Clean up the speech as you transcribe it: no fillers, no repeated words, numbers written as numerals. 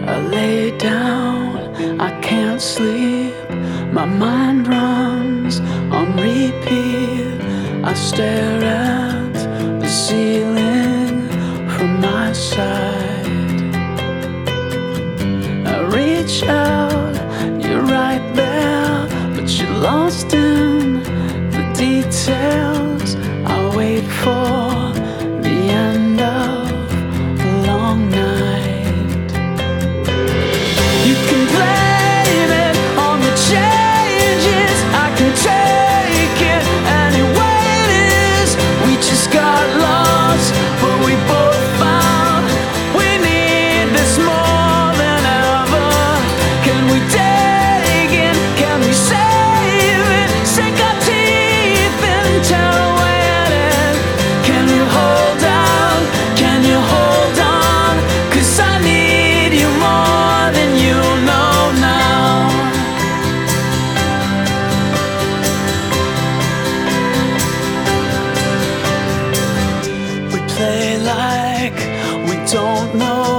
I lay down, I can't sleep. My mind runs on repeat. I stare at the ceiling from my side. I reach out, you're right there, but you're lost in the details. I wait for the end of a long night. You can blame it on the changes. I can take it any way it is. We just got lost, but we both found we need this more than ever. Can we dig in? Can we save it? Sink our teeth into it. Can you hold out? Can you hold on? 'Cause I need you more than you know now. We play like we don't know